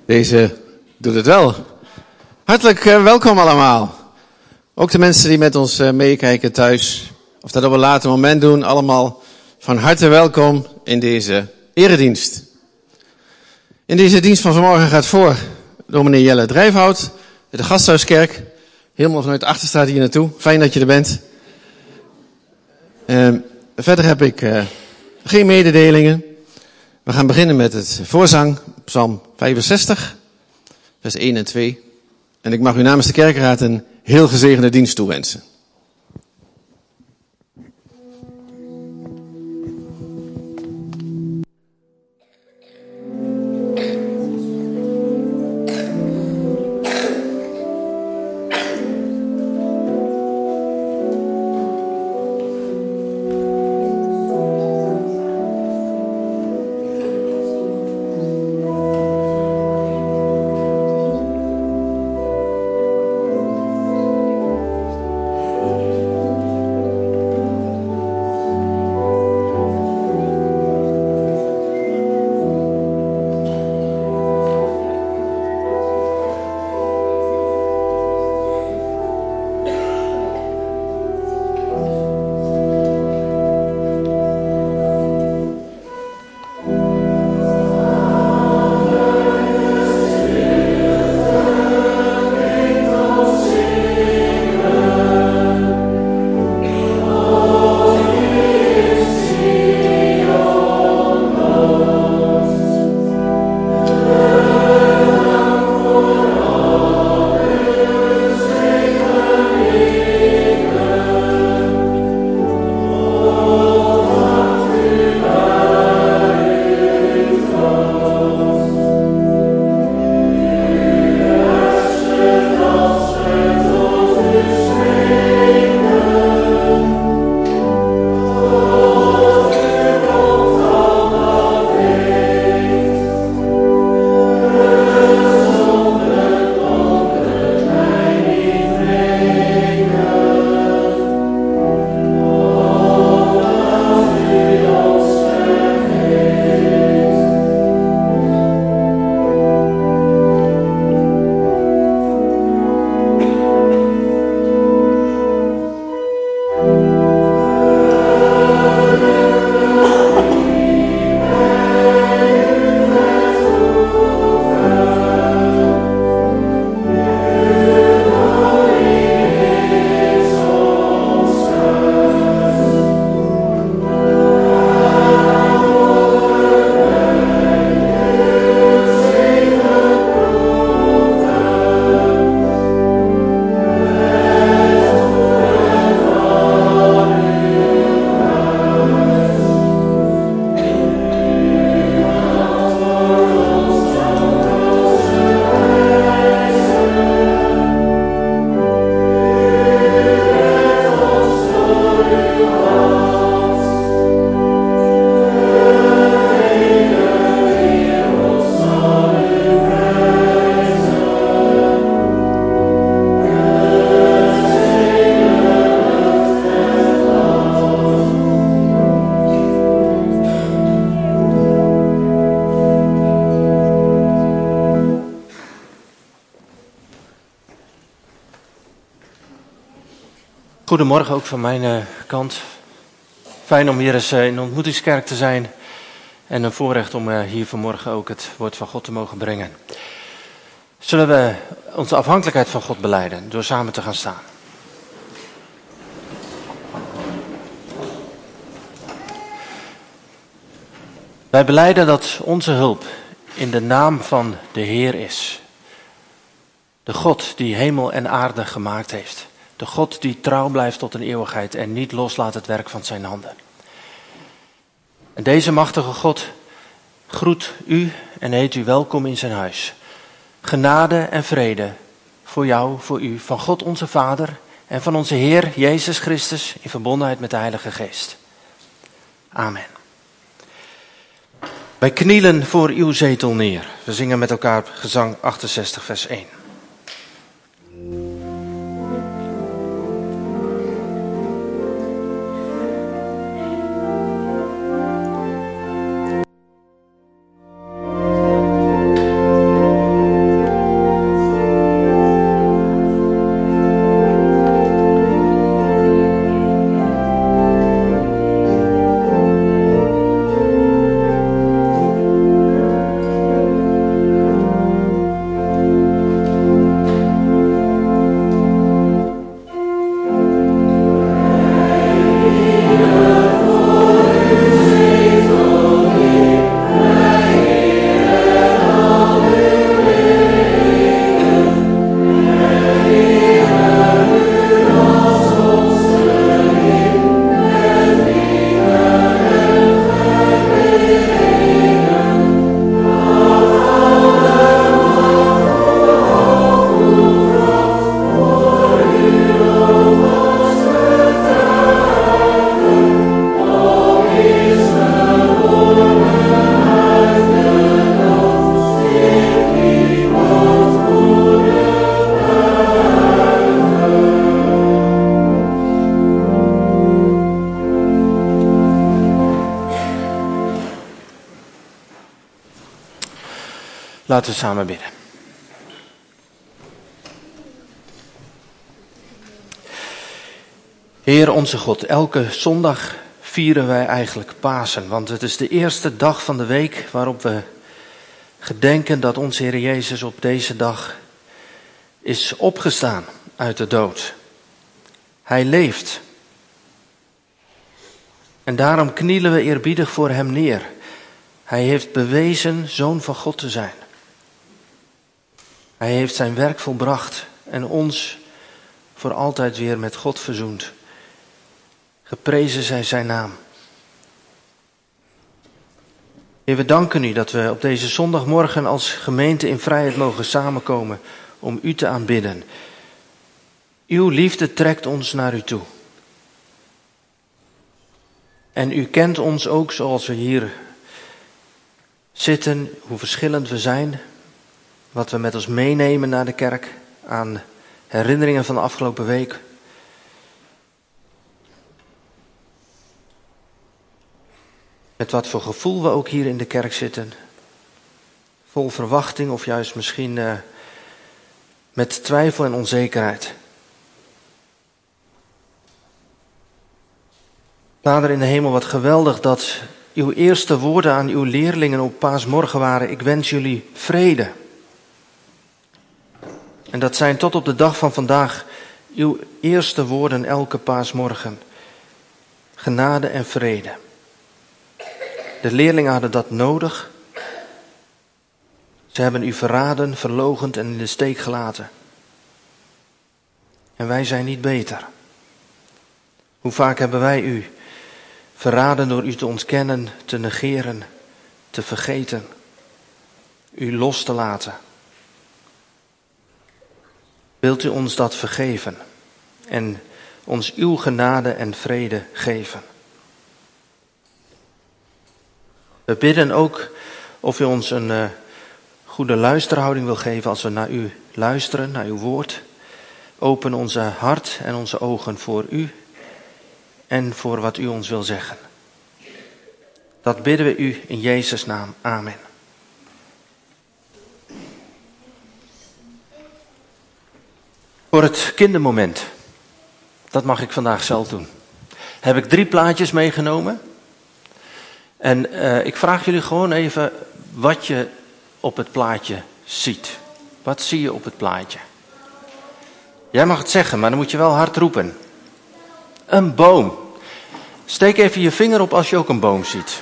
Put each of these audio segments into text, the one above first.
Deze doet het wel. Hartelijk welkom allemaal. Ook de mensen die met ons meekijken thuis, of dat op een later moment doen, allemaal van harte welkom in deze eredienst. In deze dienst van vanmorgen gaat voor dominee Jelle Drijfhout, de Gasthuiskerk, helemaal vanuit de Achterstraat hier naartoe. Fijn dat je er bent. Verder heb ik geen mededelingen. We gaan beginnen met het voorzang, Psalm 65, vers 1 en 2. En ik mag u namens de kerkraad een heel gezegende dienst toewensen. Goedemorgen ook van mijn kant. Fijn om hier eens in de ontmoetingskerk te zijn. En een voorrecht om hier vanmorgen ook het woord van God te mogen brengen. Zullen we onze afhankelijkheid van God belijden door samen te gaan staan. Wij belijden dat onze hulp in de naam van de Heer is. De God die hemel en aarde gemaakt heeft. De God die trouw blijft tot een eeuwigheid en niet loslaat het werk van zijn handen. En deze machtige God groet u en heet u welkom in zijn huis. Genade en vrede voor jou, voor u, van God onze Vader en van onze Heer Jezus Christus in verbondenheid met de Heilige Geest. Amen. Wij knielen voor uw zetel neer. We zingen met elkaar gezang 68 vers 1. Laten we samen bidden. Heer onze God, elke zondag vieren wij eigenlijk Pasen. Want het is de eerste dag van de week waarop we gedenken dat onze Heer Jezus op deze dag is opgestaan uit de dood. Hij leeft. En daarom knielen we eerbiedig voor hem neer. Hij heeft bewezen Zoon van God te zijn. Hij heeft zijn werk volbracht en ons voor altijd weer met God verzoend. Geprezen zij zijn naam. Heer, we danken u dat we op deze zondagmorgen als gemeente in vrijheid mogen samenkomen om u te aanbidden. Uw liefde trekt ons naar u toe. En u kent ons ook zoals we hier zitten, hoe verschillend we zijn. Wat we met ons meenemen naar de kerk aan herinneringen van de afgelopen week. Met wat voor gevoel we ook hier in de kerk zitten. Vol verwachting of juist misschien met twijfel en onzekerheid. Vader in de hemel, wat geweldig dat uw eerste woorden aan uw leerlingen op Paasmorgen waren: ik wens jullie vrede. En dat zijn tot op de dag van vandaag uw eerste woorden elke Paasmorgen. Genade en vrede. De leerlingen hadden dat nodig. Ze hebben u verraden, verloochend en in de steek gelaten. En wij zijn niet beter. Hoe vaak hebben wij u verraden door u te ontkennen, te negeren, te vergeten, u los te laten. Wilt u ons dat vergeven en ons uw genade en vrede geven? We bidden ook of u ons een goede luisterhouding wil geven als we naar u luisteren, naar uw woord. Open onze hart en onze ogen voor u en voor wat u ons wil zeggen. Dat bidden we u in Jezus' naam. Amen. Voor het kindermoment, dat mag ik vandaag zelf doen, heb ik 3 plaatjes meegenomen. En ik vraag jullie gewoon even wat je op het plaatje ziet. Wat zie je op het plaatje? Jij mag het zeggen, maar dan moet je wel hard roepen. Een boom. Steek even je vinger op als je ook een boom ziet.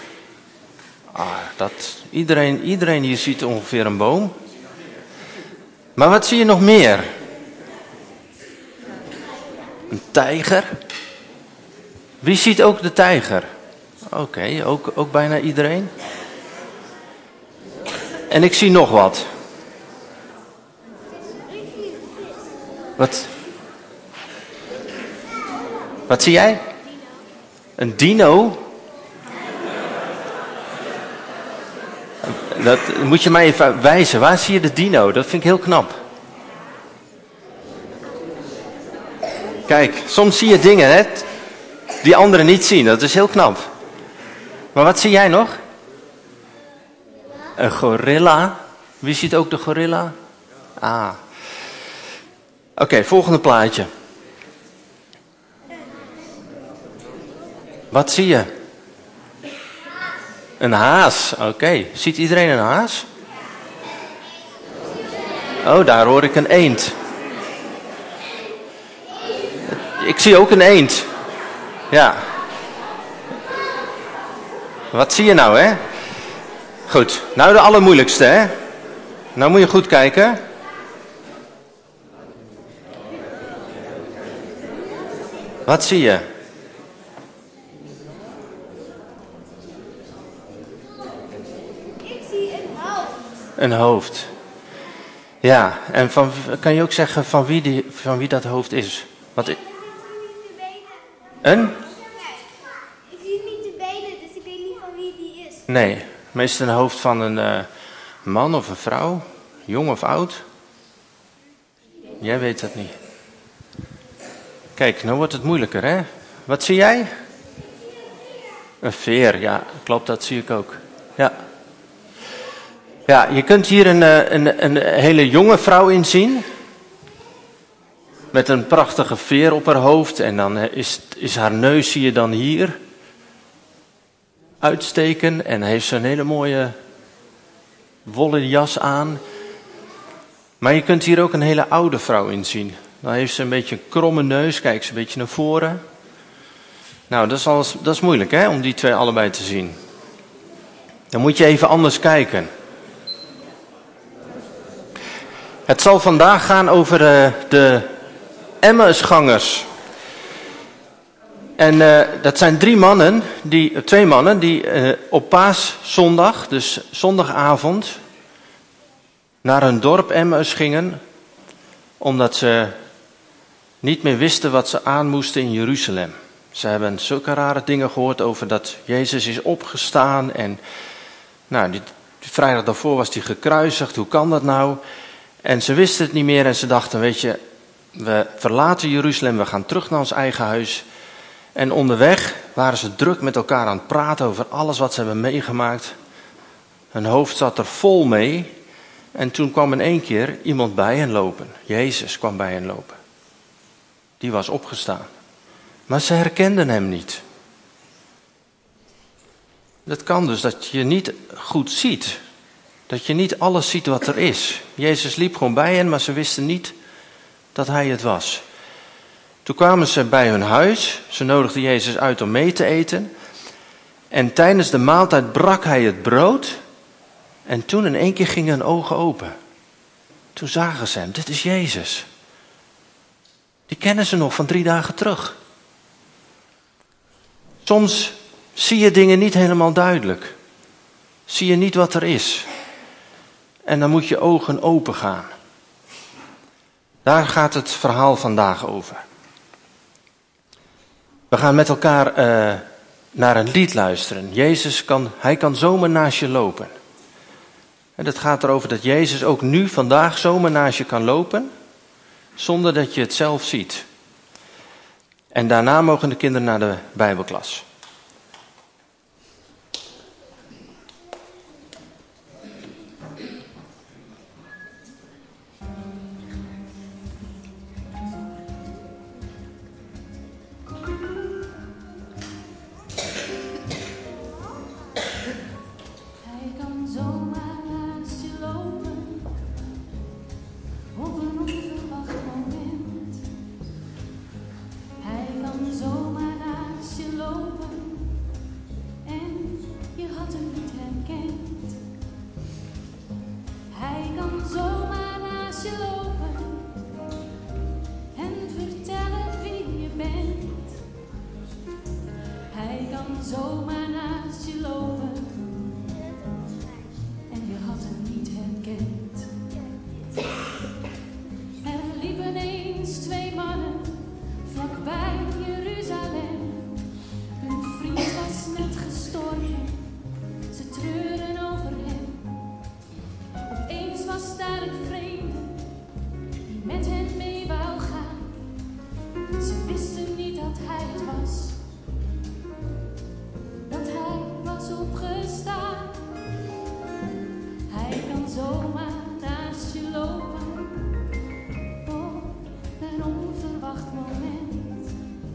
Iedereen hier ziet ongeveer een boom. Maar wat zie je nog meer? Een tijger. Wie ziet ook de tijger? Oké, ook bijna iedereen. En ik zie nog wat. Wat zie jij? Een dino? Dat moet je mij even wijzen. Waar zie je de dino? Dat vind ik heel knap. Kijk, soms zie je dingen, hè, die anderen niet zien. Dat is heel knap. Maar wat zie jij nog? Een gorilla. Wie ziet ook de gorilla? Oké, volgende plaatje. Wat zie je? Een haas. Oké, ziet iedereen een haas? Oh, daar hoor ik een eend. Ik zie ook een eend. Ja. Wat zie je nou, hè? Goed, nou de allermoeilijkste, hè? Nou moet je goed kijken. Wat zie je? Ik zie een hoofd. Een hoofd. Ja, en kan je ook zeggen van wie dat hoofd is? Wat is? Een? Ik zie niet de benen, dus ik weet niet van wie die is. Nee, meestal een hoofd van een man of een vrouw, jong of oud. Jij weet dat niet. Kijk, nou wordt het moeilijker, hè? Wat zie jij? Een veer, ja, klopt, dat zie ik ook. Ja. Ja, je kunt hier een hele jonge vrouw in zien. Met een prachtige veer op haar hoofd. En dan is haar neus, zie je dan hier uitsteken. En heeft ze een hele mooie wollen jas aan. Maar je kunt hier ook een hele oude vrouw in zien. Dan heeft ze een beetje een kromme neus. Kijk, ze een beetje naar voren. Nou, dat is moeilijk, hè, om die twee allebei te zien. Dan moet je even anders kijken. Het zal vandaag gaan over de Emmausgangers. En dat zijn twee mannen die op Paaszondag, dus zondagavond, naar hun dorp Emmaus gingen, omdat ze niet meer wisten wat ze aan moesten in Jeruzalem. Ze hebben zulke rare dingen gehoord over dat Jezus is opgestaan en die vrijdag daarvoor was hij gekruisigd, hoe kan dat nou? En ze wisten het niet meer en ze dachten, weet je, we verlaten Jeruzalem, we gaan terug naar ons eigen huis. En onderweg waren ze druk met elkaar aan het praten over alles wat ze hebben meegemaakt. Hun hoofd zat er vol mee. En toen kwam in één keer iemand bij hen lopen. Jezus kwam bij hen lopen. Die was opgestaan. Maar ze herkenden hem niet. Dat kan dus dat je niet goed ziet. Dat je niet alles ziet wat er is. Jezus liep gewoon bij hen, maar ze wisten niet dat hij het was. Toen kwamen ze bij hun huis. Ze nodigden Jezus uit om mee te eten. En tijdens de maaltijd brak hij het brood. En toen in één keer gingen hun ogen open. Toen zagen ze hem. Dit is Jezus. Die kennen ze nog van 3 dagen terug. Soms zie je dingen niet helemaal duidelijk. Zie je niet wat er is. En dan moet je ogen open gaan. Daar gaat het verhaal vandaag over. We gaan met elkaar naar een lied luisteren. Jezus kan zomaar naast je lopen. En het gaat erover dat Jezus ook nu, vandaag, zomaar naast je kan lopen. Zonder dat je het zelf ziet. En daarna mogen de kinderen naar de Bijbelklas. Zomaar naast je lopen en je had hem niet herkend. Er liepen eens 2 mannen vlakbij Jeruzalem. Hun vriend was net gestorven, ze treuren over hem. Opeens was daar een vreemde die met hen mee wou gaan. Ze wisten niet dat hij het was. Opgestaan. Hij kan zomaar naast je lopen op een onverwacht moment.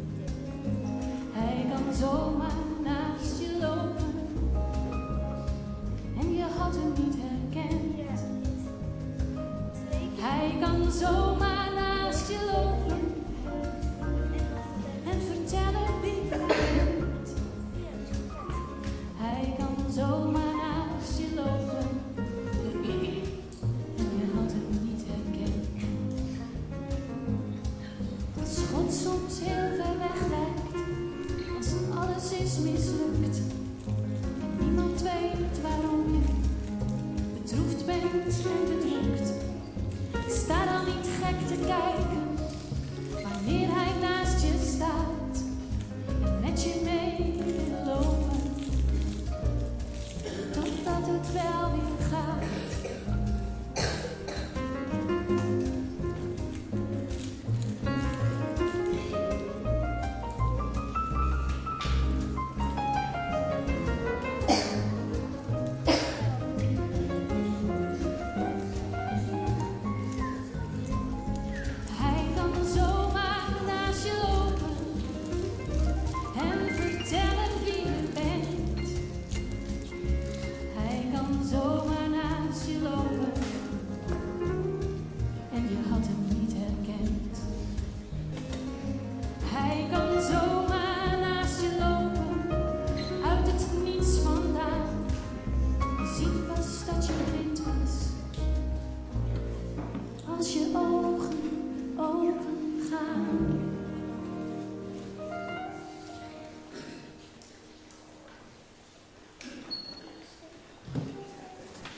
Hij kan zomaar naast je lopen en je had hem niet herkend. Hij kan zomaar naast je lopen en vertellen wie je bent. Hij kan zomaar naast je lopen en je had hem niet herkend. Als God soms heel ver weg lijkt, als alles is mislukt en niemand weet waarom je bedroefd bent en bedrukt. Sta dan niet gek te kijken wanneer hij naast je staat en met je mee wil lopen. Totdat het wel weer gaat.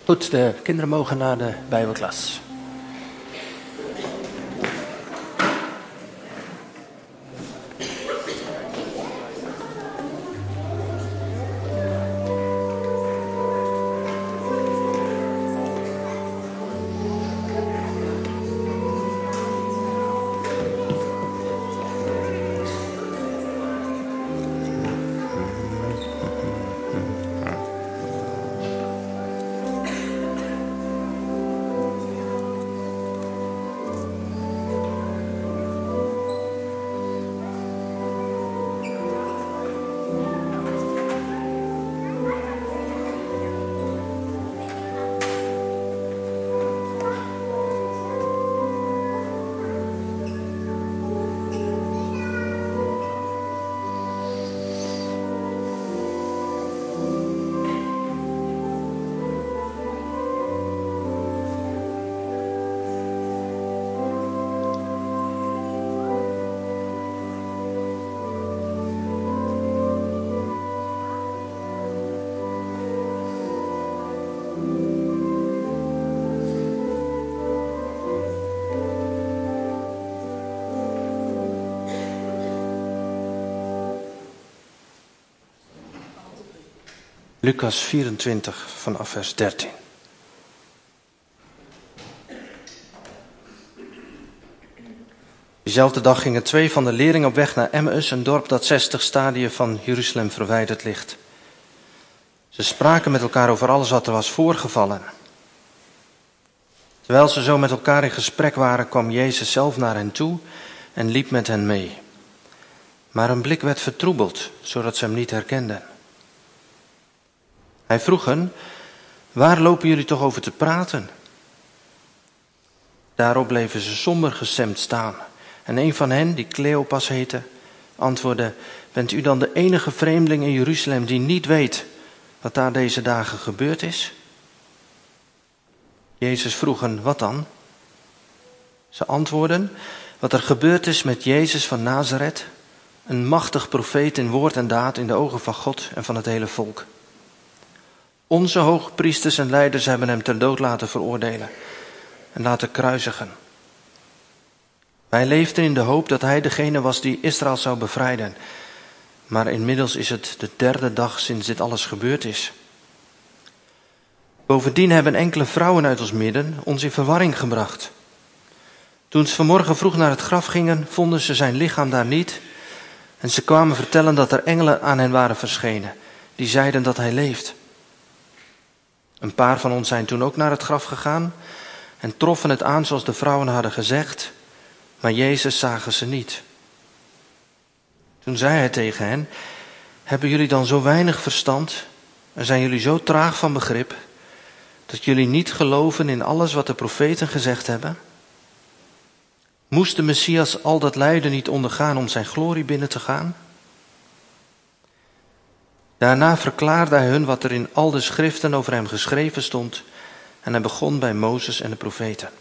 Goed, de kinderen mogen naar de Bijbelklas. Lucas 24 vanaf vers 13. Diezelfde dag gingen 2 van de leerlingen op weg naar Emmaus, een dorp dat 60 stadien van Jeruzalem verwijderd ligt. Ze spraken met elkaar over alles wat er was voorgevallen. Terwijl ze zo met elkaar in gesprek waren, kwam Jezus zelf naar hen toe en liep met hen mee. Maar hun blik werd vertroebeld, zodat ze hem niet herkenden. Hij vroeg hen: waar lopen jullie toch over te praten? Daarop bleven ze somber gestemd staan. En een van hen, die Cleopas heette, antwoordde: bent u dan de enige vreemdeling in Jeruzalem die niet weet wat daar deze dagen gebeurd is? Jezus vroeg hen: wat dan? Ze antwoordden: wat er gebeurd is met Jezus van Nazareth, een machtig profeet in woord en daad in de ogen van God en van het hele volk. Onze hoogpriesters en leiders hebben hem ter dood laten veroordelen en laten kruisigen. Wij leefden in de hoop dat hij degene was die Israël zou bevrijden. Maar inmiddels is het de 3e dag sinds dit alles gebeurd is. Bovendien hebben enkele vrouwen uit ons midden ons in verwarring gebracht. Toen ze vanmorgen vroeg naar het graf gingen, vonden ze zijn lichaam daar niet. En ze kwamen vertellen dat er engelen aan hen waren verschenen, die zeiden dat hij leeft. Een paar van ons zijn toen ook naar het graf gegaan en troffen het aan zoals de vrouwen hadden gezegd, maar Jezus zagen ze niet. Toen zei hij tegen hen: hebben jullie dan zo weinig verstand en zijn jullie zo traag van begrip dat jullie niet geloven in alles wat de profeten gezegd hebben? Moest de Messias al dat lijden niet ondergaan om zijn glorie binnen te gaan? Daarna verklaarde hij hun wat er in al de schriften over hem geschreven stond en hij begon bij Mozes en de profeten.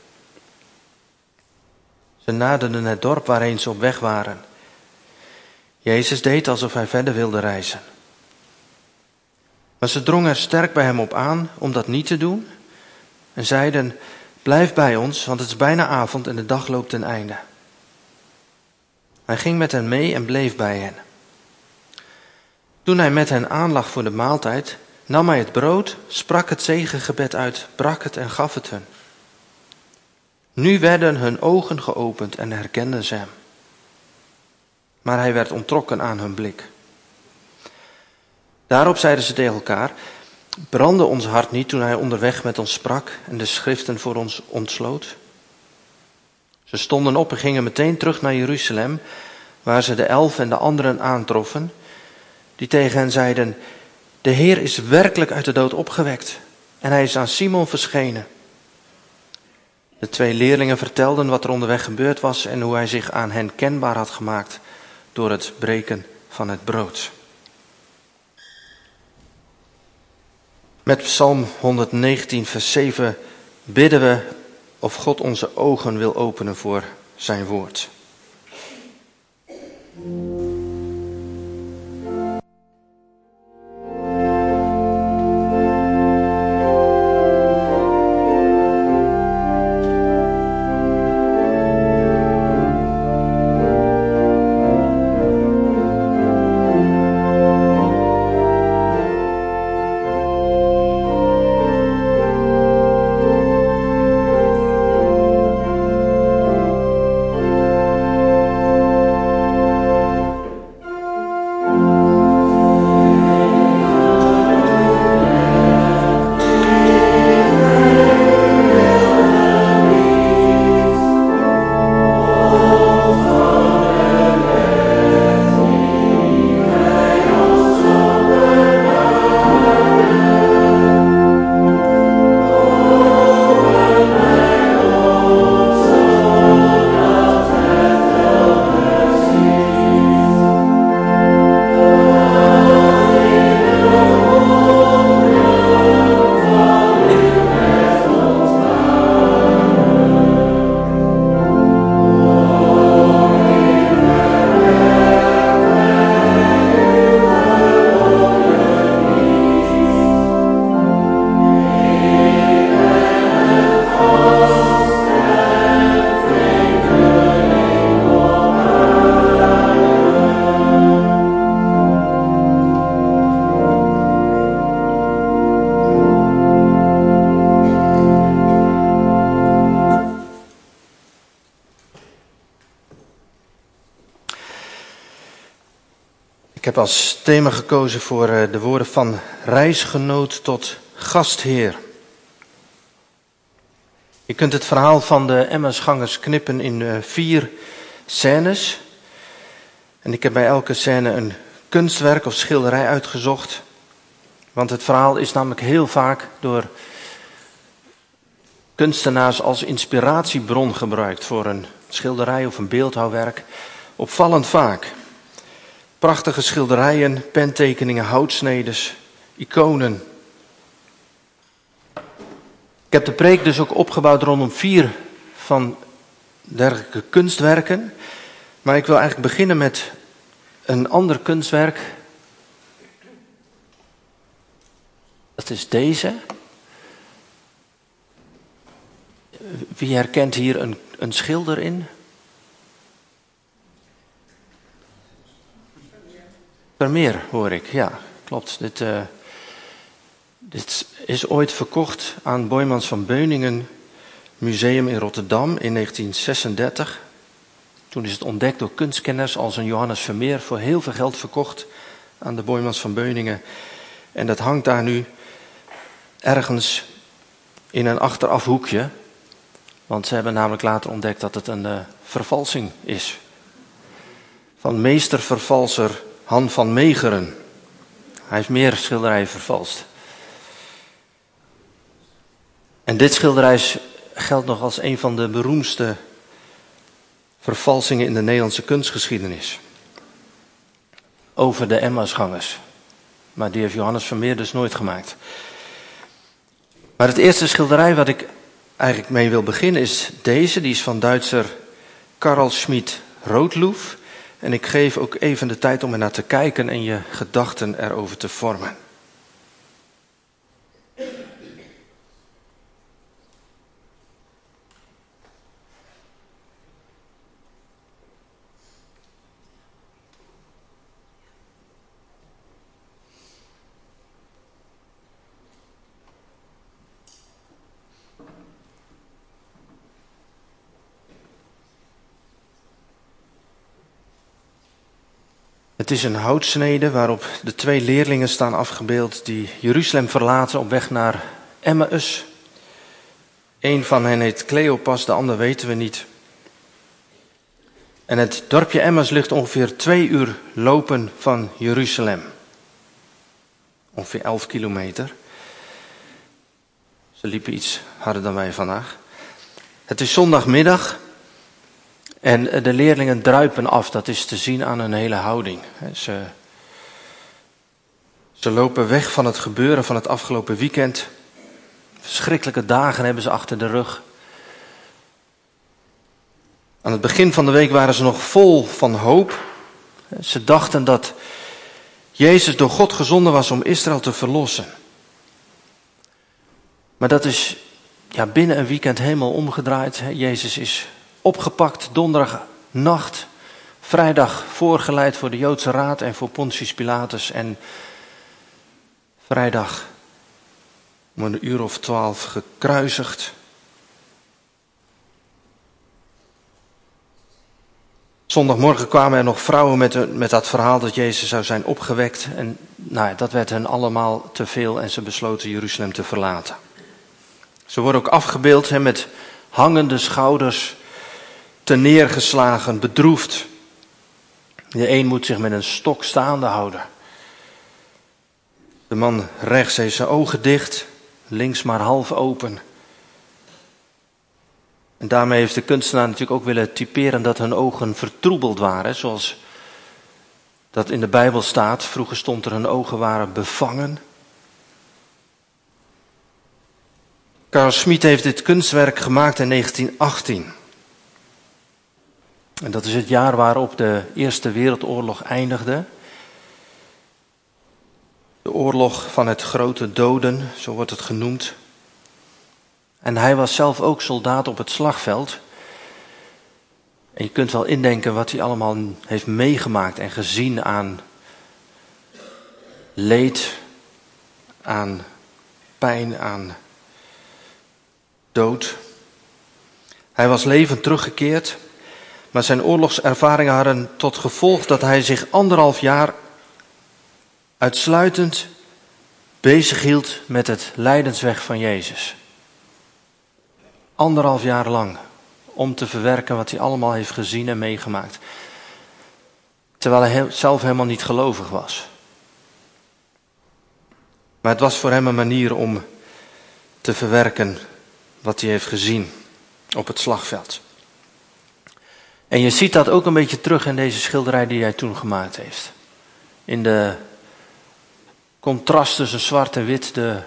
Ze naderden het dorp waarheen ze op weg waren. Jezus deed alsof hij verder wilde reizen. Maar ze drongen er sterk bij hem op aan om dat niet te doen en zeiden: blijf bij ons, want het is bijna avond en de dag loopt ten einde. Hij ging met hen mee en bleef bij hen. Toen hij met hen aanlag voor de maaltijd, nam hij het brood, sprak het zegengebed uit, brak het en gaf het hun. Nu werden hun ogen geopend en herkenden ze hem. Maar hij werd onttrokken aan hun blik. Daarop zeiden ze tegen elkaar: brandde ons hart niet toen hij onderweg met ons sprak en de schriften voor ons ontsloot? Ze stonden op en gingen meteen terug naar Jeruzalem, waar ze de 11 en de anderen aantroffen, die tegen hen zeiden: de Heer is werkelijk uit de dood opgewekt en hij is aan Simon verschenen. De 2 leerlingen vertelden wat er onderweg gebeurd was en hoe hij zich aan hen kenbaar had gemaakt door het breken van het brood. Met Psalm 119 vers 7 bidden we of God onze ogen wil openen voor zijn woord. Ik heb als thema gekozen voor de woorden van reisgenoot tot gastheer. Je kunt het verhaal van de Emmausgangers knippen in 4 scènes. En ik heb bij elke scène een kunstwerk of schilderij uitgezocht. Want het verhaal is namelijk heel vaak door kunstenaars als inspiratiebron gebruikt voor een schilderij of een beeldhouwwerk. Opvallend vaak. Prachtige schilderijen, pentekeningen, houtsnedes, iconen. Ik heb de preek dus ook opgebouwd rondom 4 van dergelijke kunstwerken. Maar ik wil eigenlijk beginnen met een ander kunstwerk. Dat is deze. Wie herkent hier een schilder in? Vermeer hoor ik, ja, klopt. Dit is ooit verkocht aan Boijmans van Beuningen Museum in Rotterdam in 1936. Toen is het ontdekt door kunstkenners als een Johannes Vermeer voor heel veel geld verkocht aan de Boijmans van Beuningen. En dat hangt daar nu ergens in een achteraf hoekje. Want ze hebben namelijk later ontdekt dat het een vervalsing is. Van meestervervalser Han van Meegeren. Hij heeft meer schilderijen vervalst. En dit schilderij geldt nog als een van de beroemdste vervalsingen in de Nederlandse kunstgeschiedenis. Over de Emmausgangers. Maar die heeft Johannes Vermeer dus nooit gemaakt. Maar het eerste schilderij wat ik eigenlijk mee wil beginnen is deze. Die is van Duitser Carl Schmid Rothloff. En ik geef ook even de tijd om er naar te kijken en je gedachten erover te vormen. Het is een houtsnede waarop de 2 leerlingen staan afgebeeld die Jeruzalem verlaten op weg naar Emmaus. Eén van hen heet Cleopas, de ander weten we niet. En het dorpje Emmaus ligt ongeveer 2 uur lopen van Jeruzalem. Ongeveer 11 kilometer. Ze liepen iets harder dan wij vandaag. Het is zondagmiddag. En de leerlingen druipen af, dat is te zien aan hun hele houding. Ze lopen weg van het gebeuren van het afgelopen weekend. Verschrikkelijke dagen hebben ze achter de rug. Aan het begin van de week waren ze nog vol van hoop. Ze dachten dat Jezus door God gezonden was om Israël te verlossen. Maar dat is binnen een weekend helemaal omgedraaid. Jezus is opgepakt donderdagnacht, vrijdag voorgeleid voor de Joodse Raad en voor Pontius Pilatus. En vrijdag om 12:00 gekruisigd. Zondagmorgen kwamen er nog vrouwen met dat verhaal dat Jezus zou zijn opgewekt. En dat werd hen allemaal te veel en ze besloten Jeruzalem te verlaten. Ze worden ook afgebeeld met hangende schouders, terneergeslagen, bedroefd. De een moet zich met een stok staande houden. De man rechts heeft zijn ogen dicht, links maar half open. En daarmee heeft de kunstenaar natuurlijk ook willen typeren dat hun ogen vertroebeld waren. Zoals dat in de Bijbel staat. Vroeger stond er hun ogen waren bevangen. Carl Schmid heeft dit kunstwerk gemaakt in 1918. En dat is het jaar waarop de Eerste Wereldoorlog eindigde. De oorlog van het grote doden, zo wordt het genoemd. En hij was zelf ook soldaat op het slagveld. En je kunt wel indenken wat hij allemaal heeft meegemaakt en gezien aan leed, aan pijn, aan dood. Hij was levend teruggekeerd, maar zijn oorlogservaringen hadden tot gevolg dat hij zich 1,5 jaar uitsluitend bezig hield met het lijdensweg van Jezus. 1,5 jaar lang om te verwerken wat hij allemaal heeft gezien en meegemaakt. Terwijl hij zelf helemaal niet gelovig was. Maar het was voor hem een manier om te verwerken wat hij heeft gezien op het slagveld. En je ziet dat ook een beetje terug in deze schilderij die hij toen gemaakt heeft. In de contrast tussen zwart en wit, de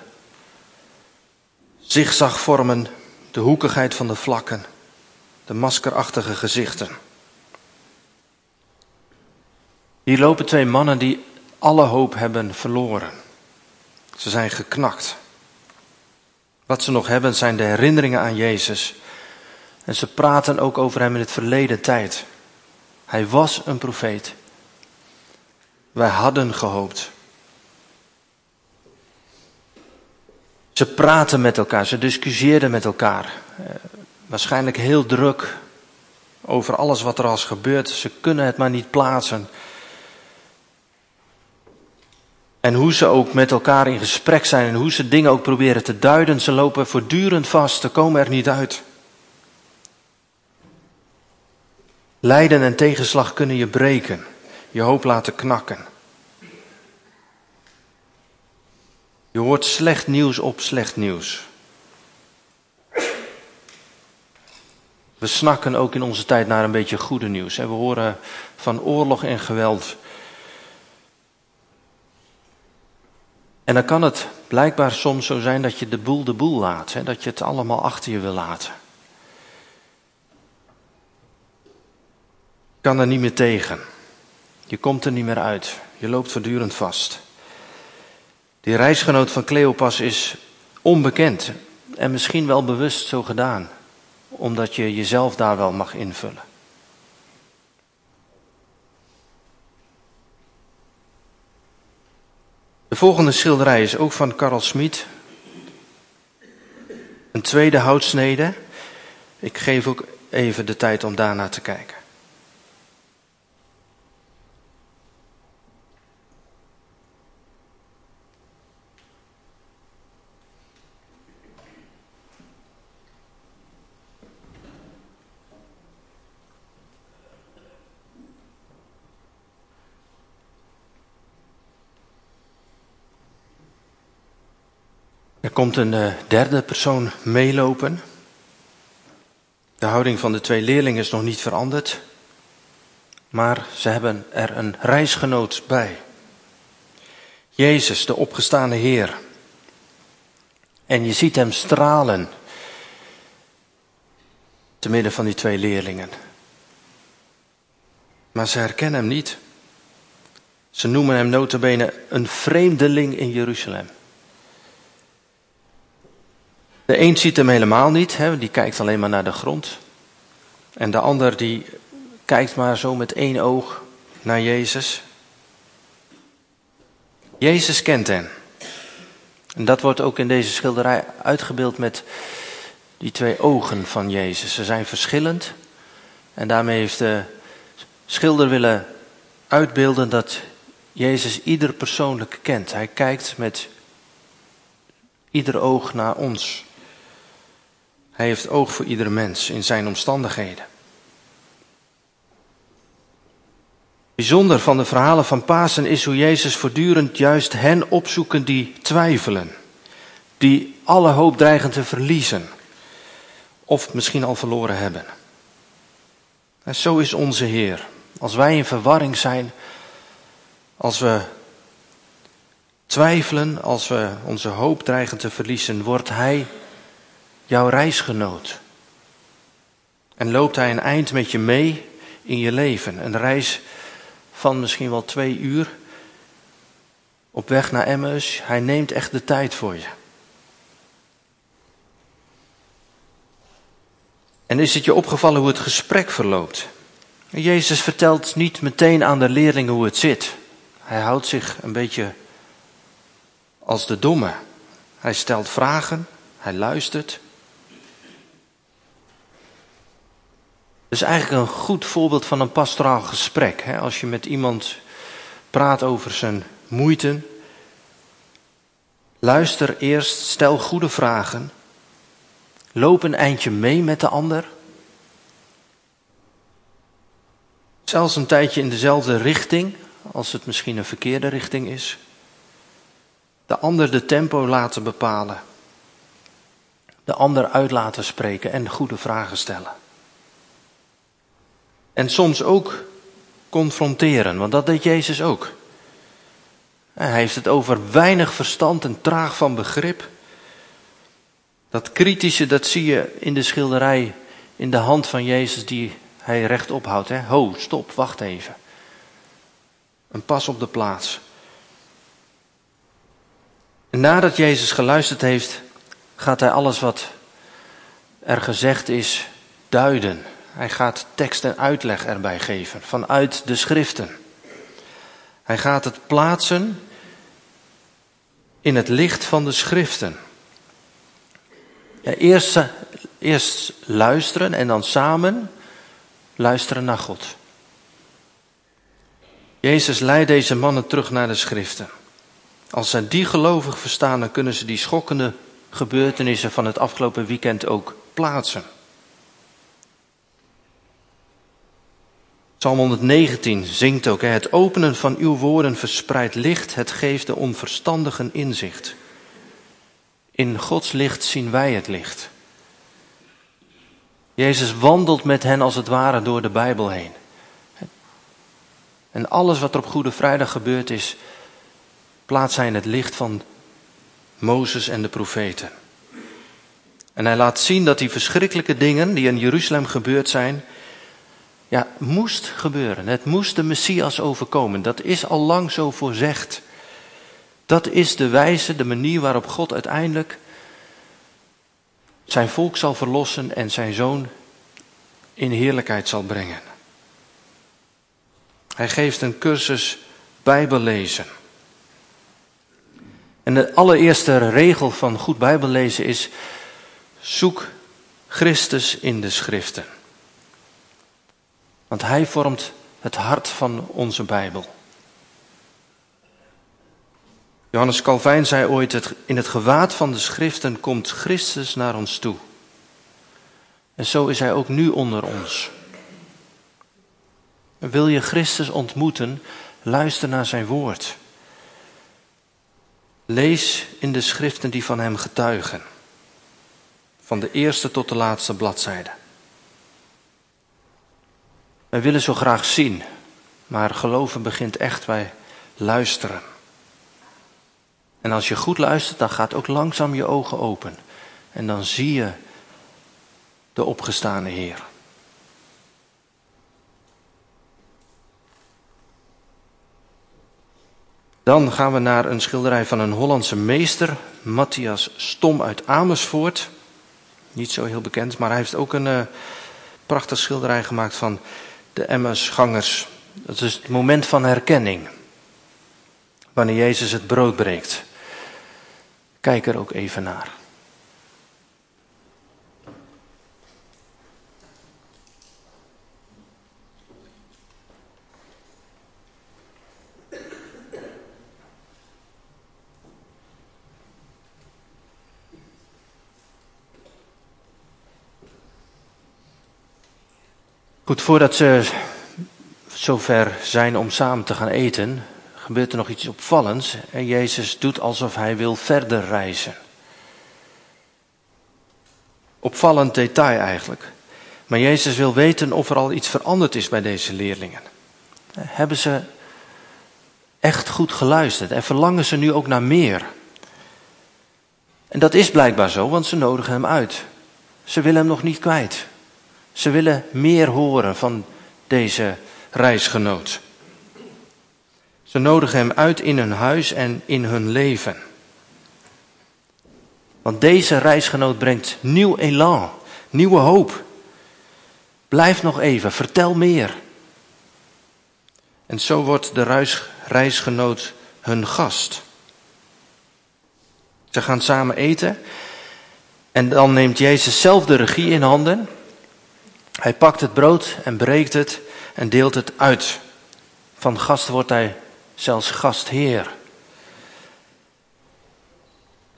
zigzagvormen, de hoekigheid van de vlakken, de maskerachtige gezichten. Hier lopen 2 mannen die alle hoop hebben verloren. Ze zijn geknakt. Wat ze nog hebben zijn de herinneringen aan Jezus. En ze praten ook over hem in het verleden tijd. Hij was een profeet. Wij hadden gehoopt. Ze praten met elkaar, ze discussieerden met elkaar. Waarschijnlijk heel druk over alles wat er al is gebeurd. Ze kunnen het maar niet plaatsen. En hoe ze ook met elkaar in gesprek zijn en hoe ze dingen ook proberen te duiden. Ze lopen voortdurend vast, ze komen er niet uit. Lijden en tegenslag kunnen je breken, je hoop laten knakken. Je hoort slecht nieuws op slecht nieuws. We snakken ook in onze tijd naar een beetje goede nieuws. We horen van oorlog en geweld. En dan kan het blijkbaar soms zo zijn dat je de boel laat. Dat je het allemaal achter je wil laten. Je kan er niet meer tegen. Je komt er niet meer uit. Je loopt voortdurend vast. Die reisgenoot van Cleopas is onbekend. En misschien wel bewust zo gedaan. Omdat je jezelf daar wel mag invullen. De volgende schilderij is ook van Carl Smit. Een tweede houtsnede. Ik geef ook even de tijd om daarnaar te kijken. Er komt een derde persoon meelopen. De houding van de 2 leerlingen is nog niet veranderd. Maar ze hebben er een reisgenoot bij. Jezus, de opgestane Heer. En je ziet hem stralen. Te midden van die 2 leerlingen. Maar ze herkennen hem niet. Ze noemen hem nota bene een vreemdeling in Jeruzalem. De een ziet hem helemaal niet, die kijkt alleen maar naar de grond. En de ander die kijkt maar zo met 1 oog naar Jezus. Jezus kent hen. En dat wordt ook in deze schilderij uitgebeeld met die 2 ogen van Jezus. Ze zijn verschillend. En daarmee heeft de schilder willen uitbeelden dat Jezus ieder persoonlijk kent. Hij kijkt met ieder oog naar ons. Hij heeft oog voor iedere mens in zijn omstandigheden. Bijzonder van de verhalen van Pasen is hoe Jezus voortdurend juist hen opzoeken die twijfelen. Die alle hoop dreigen te verliezen. Of misschien al verloren hebben. En zo is onze Heer. Als wij in verwarring zijn, als we twijfelen, als we onze hoop dreigen te verliezen, wordt Hij jouw reisgenoot. En loopt Hij een eind met je mee in je leven. Een reis van misschien wel 2 uur op weg naar Emmaus. Hij neemt echt de tijd voor je. En is het je opgevallen hoe het gesprek verloopt? Jezus vertelt niet meteen aan de leerlingen hoe het zit. Hij houdt zich een beetje als de domme. Hij stelt vragen, hij luistert. Het is eigenlijk een goed voorbeeld van een pastoraal gesprek. Als je met iemand praat over zijn moeite. Luister eerst, stel goede vragen. Loop een eindje mee met de ander. Zelfs een tijdje in dezelfde richting, als het misschien een verkeerde richting is. De ander de tempo laten bepalen. De ander uit laten spreken en goede vragen stellen. En soms ook confronteren, want dat deed Jezus ook. Hij heeft het over weinig verstand en traag van begrip. Dat kritische, dat zie je in de schilderij in de hand van Jezus die hij rechtop houdt. Ho, stop, wacht even. Een pas op de plaats. En nadat Jezus geluisterd heeft, gaat hij alles wat er gezegd is duiden. Hij gaat tekst en uitleg erbij geven vanuit de schriften. Hij gaat het plaatsen in het licht van de schriften. Ja, eerst luisteren en dan samen luisteren naar God. Jezus leidt deze mannen terug naar de schriften. Als zij die gelovig verstaan, dan kunnen ze die schokkende gebeurtenissen van het afgelopen weekend ook plaatsen. Psalm 119 zingt ook, het openen van uw woorden verspreidt licht, het geeft de onverstandigen inzicht. In Gods licht zien wij het licht. Jezus wandelt met hen als het ware door de Bijbel heen. En alles wat er op Goede Vrijdag gebeurd is, plaatst hij in het licht van Mozes en de profeten. En hij laat zien dat die verschrikkelijke dingen die in Jeruzalem gebeurd zijn, ja, moest gebeuren. Het moest de Messias overkomen. Dat is al lang zo voorzegd. Dat is de wijze, de manier waarop God uiteindelijk zijn volk zal verlossen en zijn zoon in heerlijkheid zal brengen. Hij geeft een cursus Bijbellezen. En de allereerste regel van goed Bijbellezen is: zoek Christus in de schriften. Want hij vormt het hart van onze Bijbel. Johannes Calvijn zei ooit, in het gewaad van de schriften komt Christus naar ons toe. En zo is hij ook nu onder ons. En wil je Christus ontmoeten, luister naar zijn woord. Lees in de schriften die van hem getuigen. Van de eerste tot de laatste bladzijde. Wij willen zo graag zien, maar geloven begint echt bij luisteren. En als je goed luistert, dan gaat ook langzaam je ogen open. En dan zie je de opgestane Heer. Dan gaan we naar een schilderij van een Hollandse meester, Matthias Stom uit Amersfoort. Niet zo heel bekend, maar hij heeft ook een prachtig schilderij gemaakt van de Emmausgangers. Dat is het moment van herkenning. Wanneer Jezus het brood breekt. Kijk er ook even naar. Goed, voordat ze zover zijn om samen te gaan eten, gebeurt er nog iets opvallends. En Jezus doet alsof hij wil verder reizen. Opvallend detail eigenlijk. Maar Jezus wil weten of er al iets veranderd is bij deze leerlingen. Hebben ze echt goed geluisterd en verlangen ze nu ook naar meer? En dat is blijkbaar zo, want ze nodigen hem uit. Ze willen hem nog niet kwijt. Ze willen meer horen van deze reisgenoot. Ze nodigen hem uit in hun huis en in hun leven. Want deze reisgenoot brengt nieuw elan, nieuwe hoop. Blijf nog even, vertel meer. En zo wordt de reisgenoot hun gast. Ze gaan samen eten. En dan neemt Jezus zelf de regie in handen. Hij pakt het brood en breekt het en deelt het uit. Van gast wordt hij zelfs gastheer.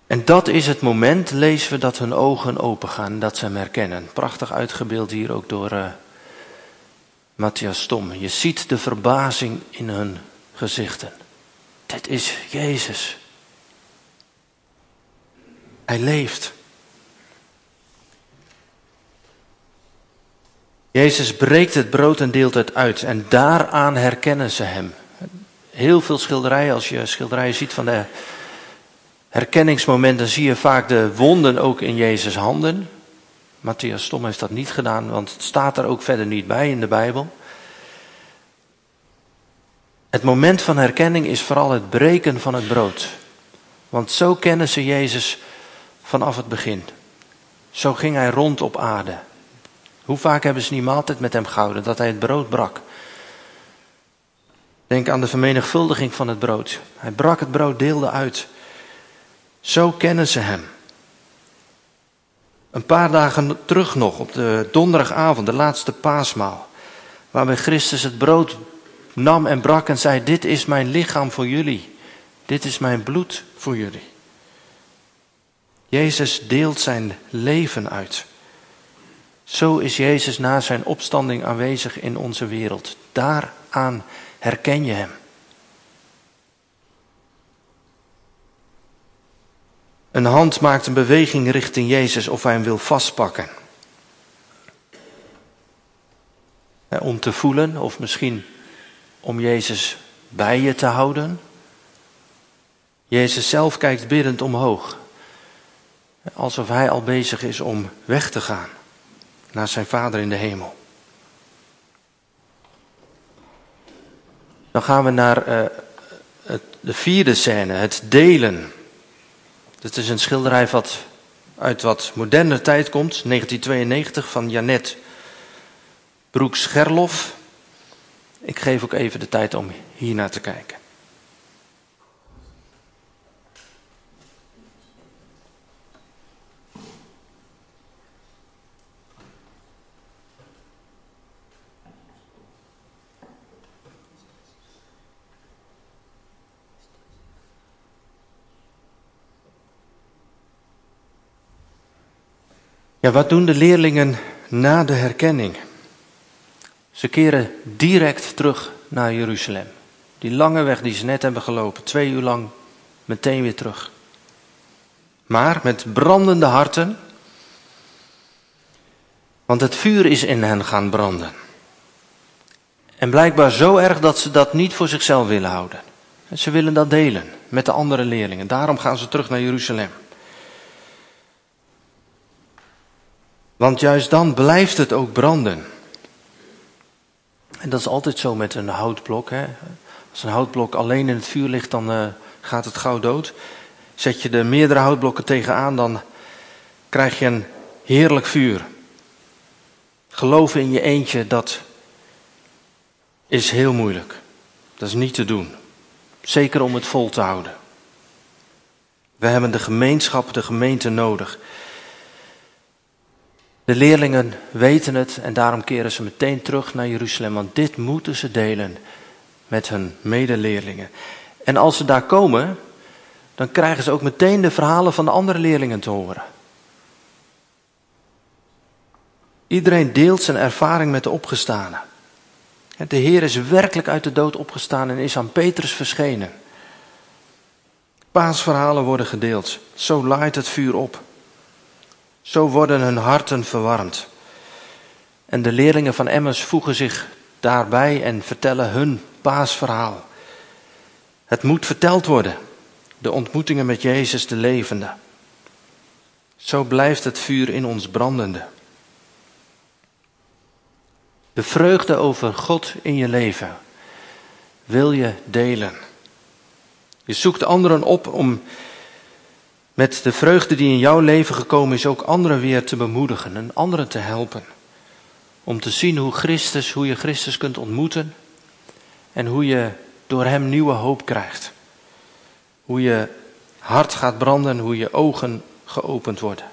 En dat is het moment, lezen we, dat hun ogen opengaan, dat ze hem herkennen. Prachtig uitgebeeld hier ook door Matthias Stom. Je ziet de verbazing in hun gezichten. Dit is Jezus. Hij leeft. Jezus breekt het brood en deelt het uit. En daaraan herkennen ze hem. Heel veel schilderijen, als je schilderijen ziet van de herkenningsmomenten, zie je vaak de wonden ook in Jezus' handen. Matthias Stom heeft dat niet gedaan, want het staat er ook verder niet bij in de Bijbel. Het moment van herkenning is vooral het breken van het brood. Want zo kennen ze Jezus vanaf het begin. Zo ging hij rond op aarde. Hoe vaak hebben ze niet maaltijd met hem gehouden, dat hij het brood brak. Denk aan de vermenigvuldiging van het brood. Hij brak het brood, deelde uit. Zo kennen ze hem. Een paar dagen terug nog, op de donderdagavond, de laatste paasmaal, waarbij Christus het brood nam en brak en zei: dit is mijn lichaam voor jullie. Dit is mijn bloed voor jullie. Jezus deelt zijn leven uit. Zo is Jezus na zijn opstanding aanwezig in onze wereld. Daaraan herken je hem. Een hand maakt een beweging richting Jezus of hij hem wil vastpakken. Om te voelen of misschien om Jezus bij je te houden. Jezus zelf kijkt biddend omhoog. Alsof hij al bezig is om weg te gaan naar zijn Vader in de hemel. Dan gaan we naar de vierde scène, het delen. Dat is een schilderij wat uit wat moderne tijd komt, 1992 van Janet Broeks-Gerlof. Ik geef ook even de tijd om hier naar te kijken. Ja, wat doen de leerlingen na de herkenning? Ze keren direct terug naar Jeruzalem. Die lange weg die ze net hebben gelopen, 2 uur lang, meteen weer terug. Maar met brandende harten, want het vuur is in hen gaan branden. En blijkbaar zo erg dat ze dat niet voor zichzelf willen houden. Ze willen dat delen met de andere leerlingen. Daarom gaan ze terug naar Jeruzalem. Want juist dan blijft het ook branden. En dat is altijd zo met een houtblok. Hè? Als een houtblok alleen in het vuur ligt, dan gaat het gauw dood. Zet je er meerdere houtblokken tegenaan, dan krijg je een heerlijk vuur. Geloven in je eentje, dat is heel moeilijk. Dat is niet te doen. Zeker om het vol te houden. We hebben de gemeenschap, de gemeente nodig. De leerlingen weten het en daarom keren ze meteen terug naar Jeruzalem. Want dit moeten ze delen met hun medeleerlingen. En als ze daar komen, dan krijgen ze ook meteen de verhalen van de andere leerlingen te horen. Iedereen deelt zijn ervaring met de opgestane. De Heer is werkelijk uit de dood opgestaan en is aan Petrus verschenen. Paasverhalen worden gedeeld. Zo laait het vuur op. Zo worden hun harten verwarmd. En de leerlingen van Emmaus voegen zich daarbij en vertellen hun paasverhaal. Het moet verteld worden. De ontmoetingen met Jezus de levende. Zo blijft het vuur in ons brandende. De vreugde over God in je leven wil je delen. Je zoekt anderen op om met de vreugde die in jouw leven gekomen is ook anderen weer te bemoedigen en anderen te helpen. Om te zien hoe je Christus kunt ontmoeten en hoe je door hem nieuwe hoop krijgt. Hoe je hart gaat branden, hoe je ogen geopend worden.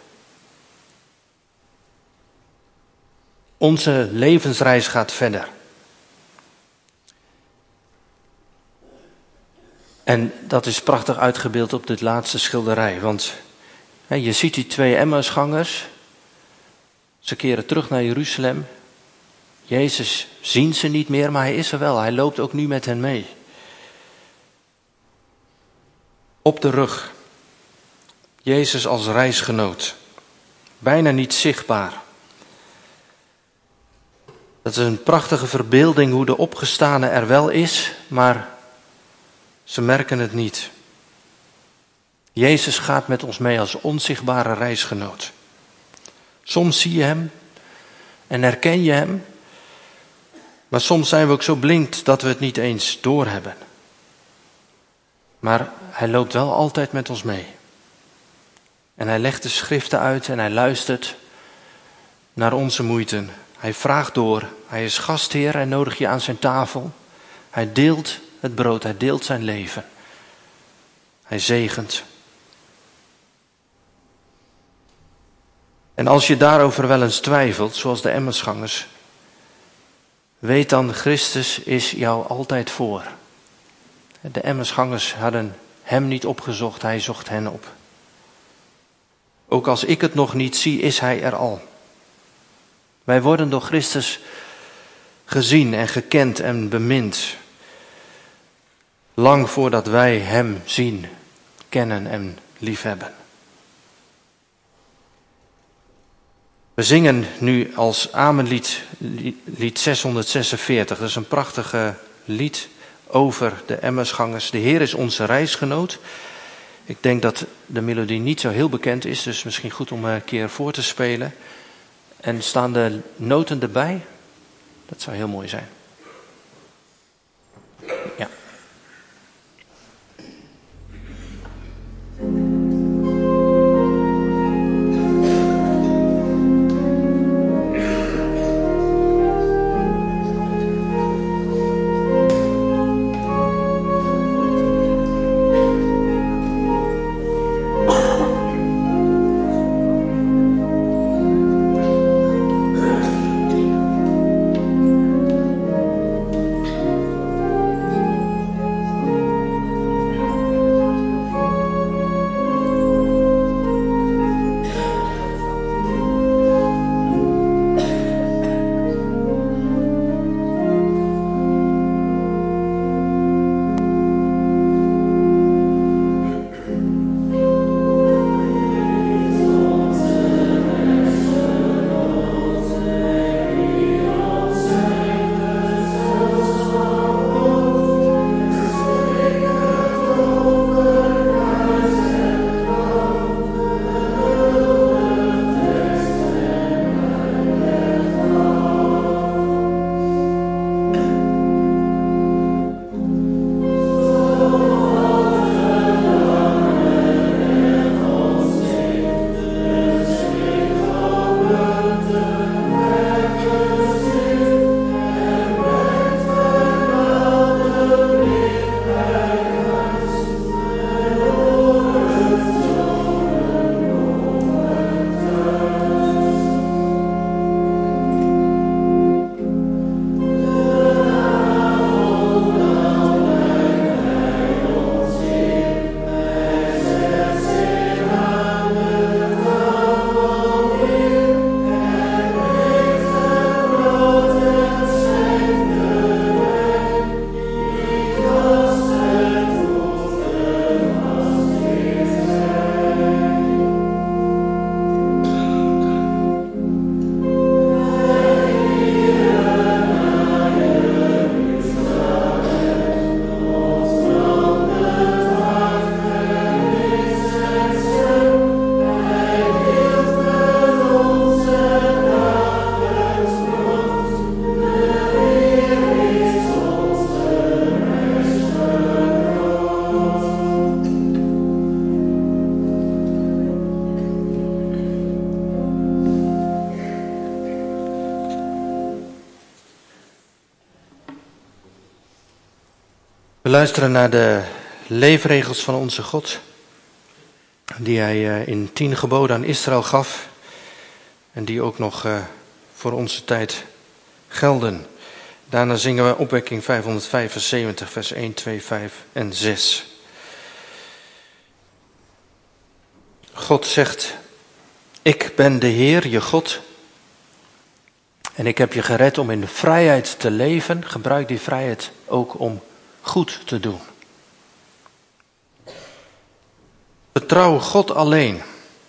Onze levensreis gaat verder. En dat is prachtig uitgebeeld op dit laatste schilderij. Want je ziet die 2 Emmausgangers. Ze keren terug naar Jeruzalem. Jezus zien ze niet meer, maar hij is er wel. Hij loopt ook nu met hen mee. Op de rug. Jezus als reisgenoot. Bijna niet zichtbaar. Dat is een prachtige verbeelding hoe de opgestane er wel is, maar ze merken het niet. Jezus gaat met ons mee als onzichtbare reisgenoot. Soms zie je hem en herken je hem, maar soms zijn we ook zo blind dat we het niet eens doorhebben. Maar hij loopt wel altijd met ons mee. En hij legt de schriften uit en hij luistert naar onze moeite. Hij vraagt door, hij is gastheer, hij nodigt je aan zijn tafel. Hij deelt het brood, hij deelt zijn leven. Hij zegent. En als je daarover wel eens twijfelt, zoals de Emmausgangers, weet dan, Christus is jou altijd voor. De Emmausgangers hadden hem niet opgezocht, hij zocht hen op. Ook als ik het nog niet zie, is hij er al. Wij worden door Christus gezien en gekend en bemind. Lang voordat wij hem zien, kennen en liefhebben. We zingen nu als Amenlied, lied 646. Dat is een prachtige lied over de Emmausgangers. De Heer is onze reisgenoot. Ik denk dat de melodie niet zo heel bekend is, dus misschien goed om een keer voor te spelen. En staan de noten erbij? Dat zou heel mooi zijn. Ja. We luisteren naar de leefregels van onze God, die hij in 10 geboden aan Israël gaf en die ook nog voor onze tijd gelden. Daarna zingen we opwekking 575, vers 1, 2, 5 en 6. God zegt, ik ben de Heer, je God. En ik heb je gered om in de vrijheid te leven. Gebruik die vrijheid ook om goed te doen. Vertrouw God alleen.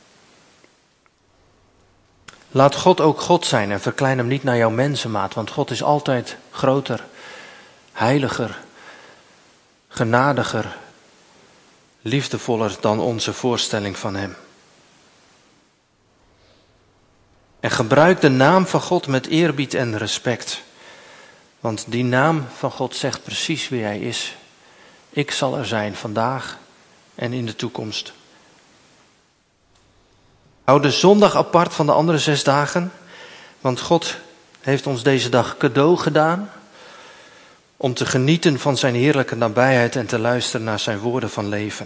Laat God ook God zijn en verklein hem niet naar jouw mensenmaat. Want God is altijd groter, heiliger, genadiger, liefdevoller dan onze voorstelling van hem. En gebruik de naam van God met eerbied en respect. Want die naam van God zegt precies wie hij is. Ik zal er zijn vandaag en in de toekomst. Hou de zondag apart van de andere 6 dagen. Want God heeft ons deze dag cadeau gedaan. Om te genieten van zijn heerlijke nabijheid en te luisteren naar zijn woorden van leven.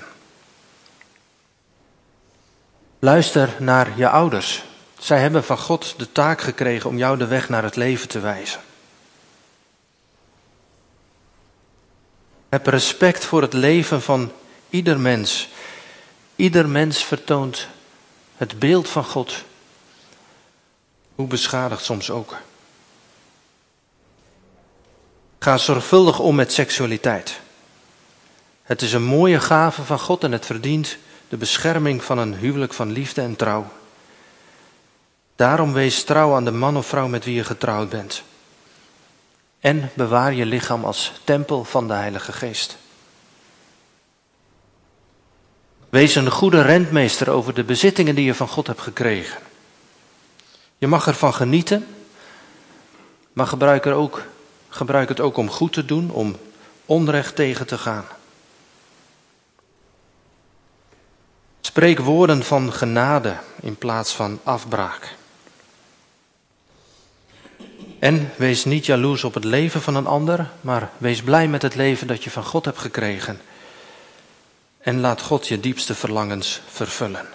Luister naar je ouders. Zij hebben van God de taak gekregen om jou de weg naar het leven te wijzen. Heb respect voor het leven van ieder mens. Ieder mens vertoont het beeld van God. Hoe beschadigd soms ook. Ga zorgvuldig om met seksualiteit. Het is een mooie gave van God en het verdient de bescherming van een huwelijk van liefde en trouw. Daarom wees trouw aan de man of vrouw met wie je getrouwd bent. En bewaar je lichaam als tempel van de Heilige Geest. Wees een goede rentmeester over de bezittingen die je van God hebt gekregen. Je mag ervan genieten, maar gebruik het ook om goed te doen, om onrecht tegen te gaan. Spreek woorden van genade in plaats van afbraak. En wees niet jaloers op het leven van een ander, maar wees blij met het leven dat je van God hebt gekregen. En laat God je diepste verlangens vervullen.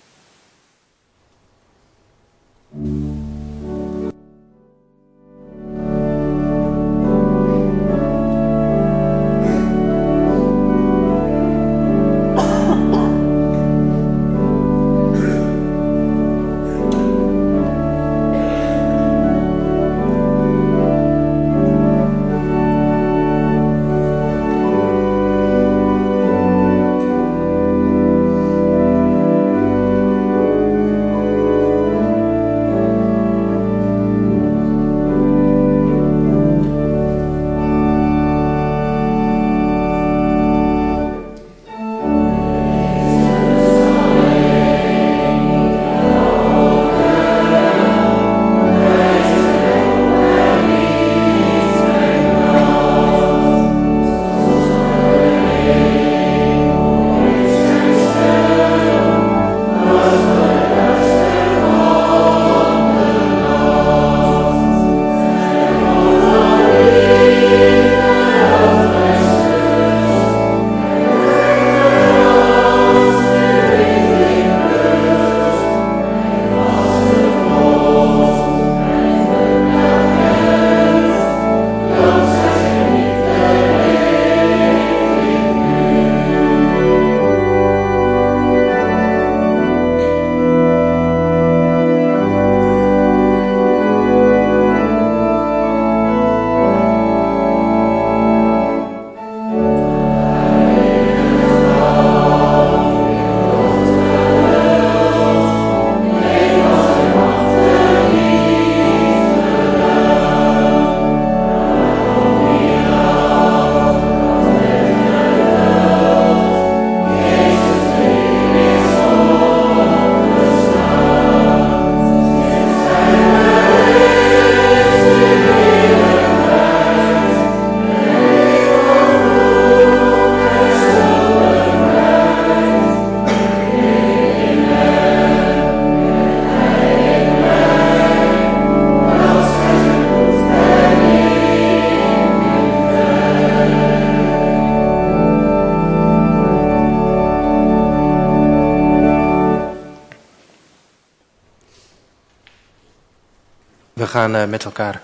We gaan met elkaar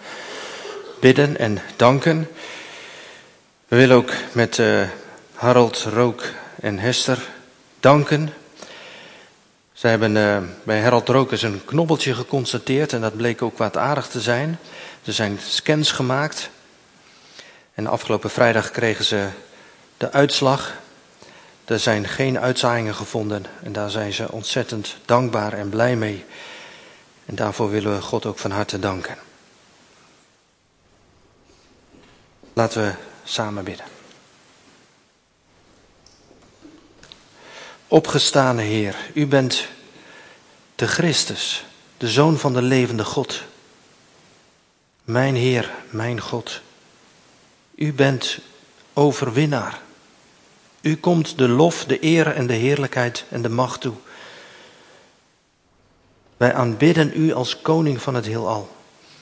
bidden en danken. We willen ook met Harold, Rook en Hester danken Ze hebben bij Harold Rokers een knobbeltje geconstateerd en dat bleek ook kwaadaardig te zijn. Er zijn scans gemaakt en afgelopen vrijdag kregen ze de uitslag. Er zijn geen uitzaaiingen gevonden en daar zijn ze ontzettend dankbaar en blij mee. En daarvoor willen we God ook van harte danken. Laten we samen bidden. Opgestane Heer, u bent de Christus, de Zoon van de levende God. Mijn Heer, mijn God, u bent overwinnaar. U komt de lof, de eer en de heerlijkheid en de macht toe. Wij aanbidden u als koning van het heelal.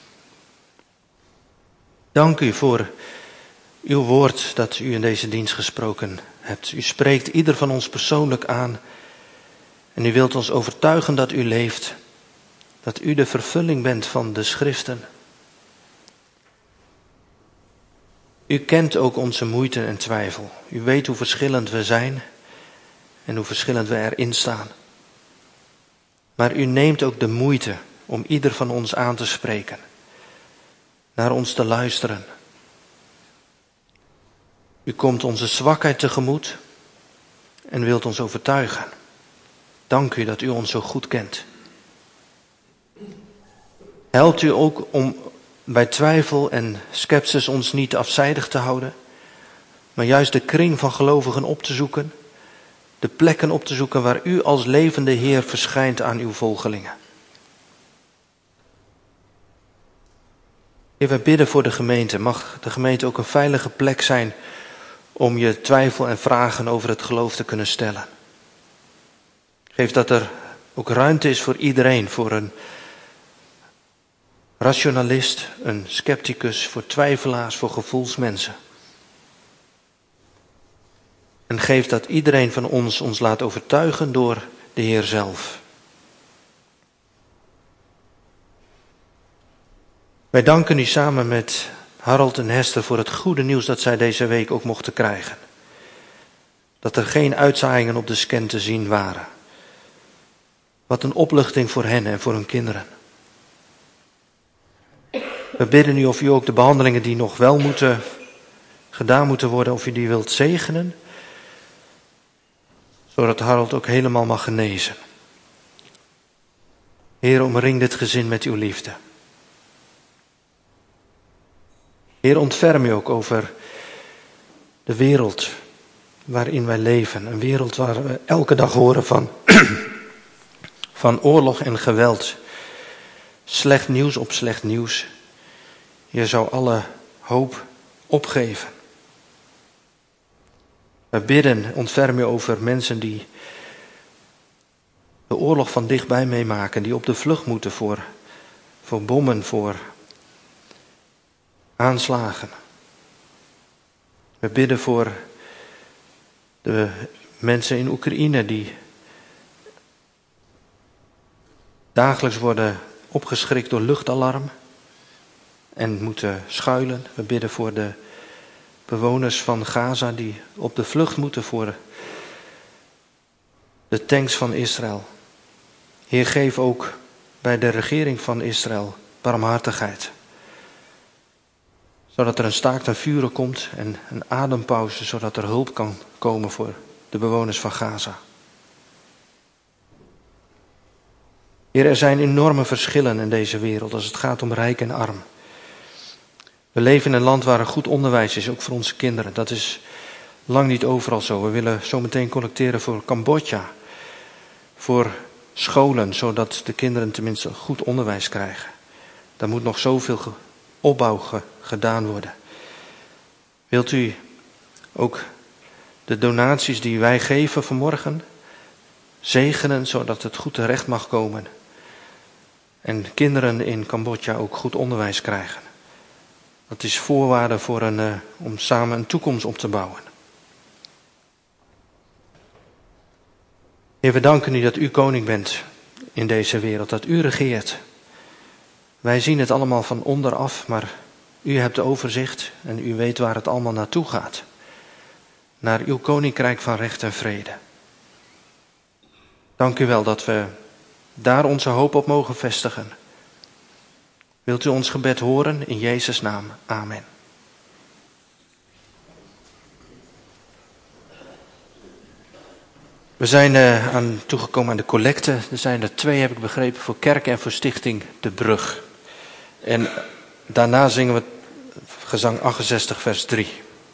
Dank u voor uw woord dat u in deze dienst gesproken hebt. U spreekt ieder van ons persoonlijk aan. En u wilt ons overtuigen dat u leeft. Dat u de vervulling bent van de schriften. U kent ook onze moeite en twijfel. U weet hoe verschillend we zijn en hoe verschillend we erin staan. Maar u neemt ook de moeite om ieder van ons aan te spreken. Naar ons te luisteren. U komt onze zwakheid tegemoet en wilt ons overtuigen. Dank u dat u ons zo goed kent. Helpt u ook om bij twijfel en scepsis ons niet afzijdig te houden, maar juist de kring van gelovigen op te zoeken, de plekken op te zoeken waar u als levende Heer verschijnt aan uw volgelingen. Heer, wij bidden voor de gemeente. Mag de gemeente ook een veilige plek zijn om je twijfel en vragen over het geloof te kunnen stellen. Geef dat er ook ruimte is voor iedereen, voor een rationalist, een scepticus, voor twijfelaars, voor gevoelsmensen. En geef dat iedereen van ons laat overtuigen door de Heer zelf. Wij danken u samen met Harold en Hester voor het goede nieuws dat zij deze week ook mochten krijgen. Dat er geen uitzaaiingen op de scan te zien waren. Wat een opluchting voor hen en voor hun kinderen. We bidden u of u ook de behandelingen die nog wel gedaan moeten worden, of u die wilt zegenen. Zodat Harold ook helemaal mag genezen. Heer, omring dit gezin met uw liefde. Heer, ontferm u ook over de wereld waarin wij leven. Een wereld waar we elke dag horen van oorlog en geweld. Slecht nieuws op slecht nieuws. Je zou alle hoop opgeven. We bidden, ontferm u over mensen die de oorlog van dichtbij meemaken. Die op de vlucht moeten voor bommen, voor aanslagen. We bidden voor de mensen in Oekraïne die dagelijks worden opgeschrikt door luchtalarm en moeten schuilen. We bidden voor de bewoners van Gaza die op de vlucht moeten voor de tanks van Israël. Heer, geef ook bij de regering van Israël barmhartigheid. Zodat er een staakt en vuren komt en een adempauze, zodat er hulp kan komen voor de bewoners van Gaza. Heer, er zijn enorme verschillen in deze wereld als het gaat om rijk en arm. We leven in een land waar een goed onderwijs is, ook voor onze kinderen. Dat is lang niet overal zo. We willen zo meteen collecteren voor Cambodja. Voor scholen, zodat de kinderen tenminste goed onderwijs krijgen. Daar moet nog zoveel opbouw gedaan worden. Wilt u ook de donaties die wij geven vanmorgen zegenen, zodat het goed terecht mag komen. En kinderen in Cambodja ook goed onderwijs krijgen. Dat is voorwaarde voor om samen een toekomst op te bouwen. Heer, we danken u dat u koning bent in deze wereld, dat u regeert. Wij zien het allemaal van onderaf, maar u hebt overzicht en u weet waar het allemaal naartoe gaat. Naar uw koninkrijk van recht en vrede. Dank u wel dat we daar onze hoop op mogen vestigen. Wilt u ons gebed horen in Jezus' naam. Amen. We zijn toegekomen aan de collecte. Er zijn er 2, heb ik begrepen, voor kerk en voor stichting De Brug. En daarna zingen we gezang 68 vers 3.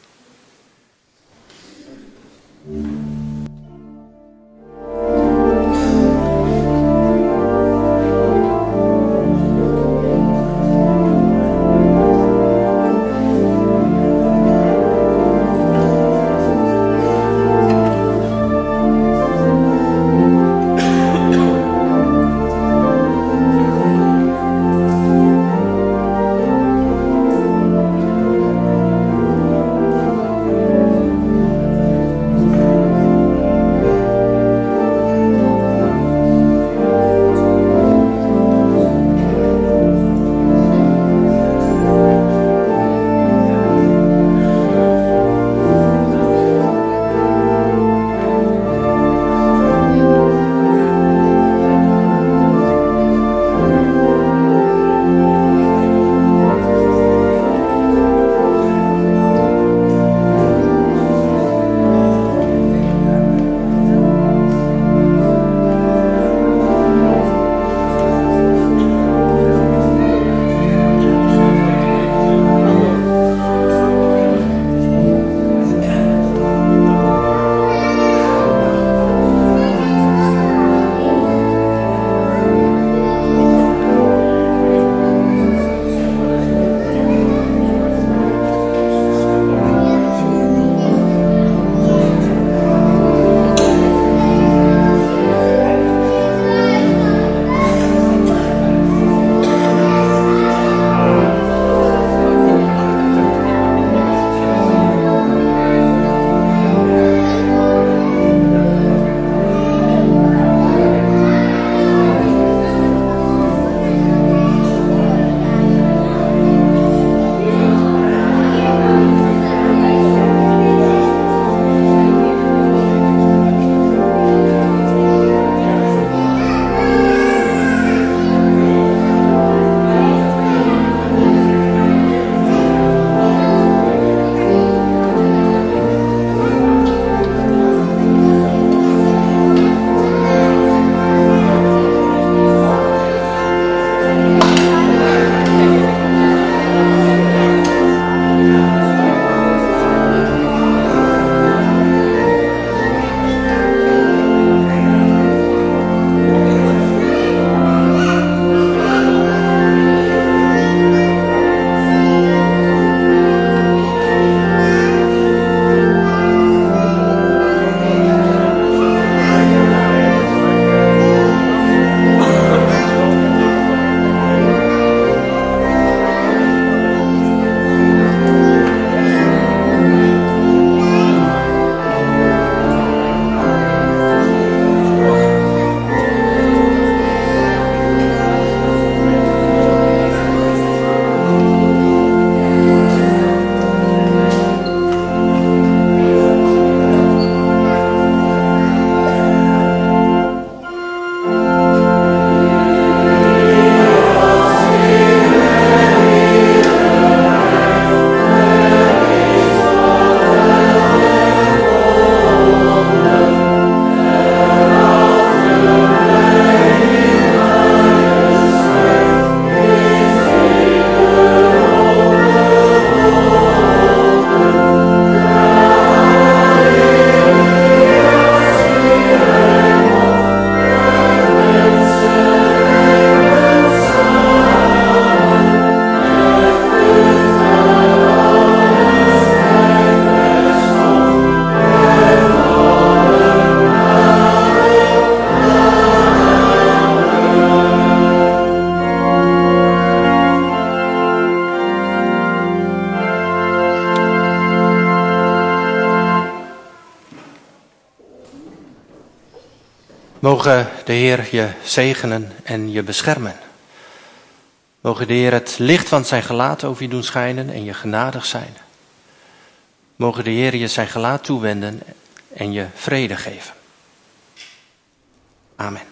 Mogen de Heer je zegenen en je beschermen. Mogen de Heer het licht van zijn gelaat over je doen schijnen en je genadig zijn. Mogen de Heer je zijn gelaat toewenden en je vrede geven. Amen.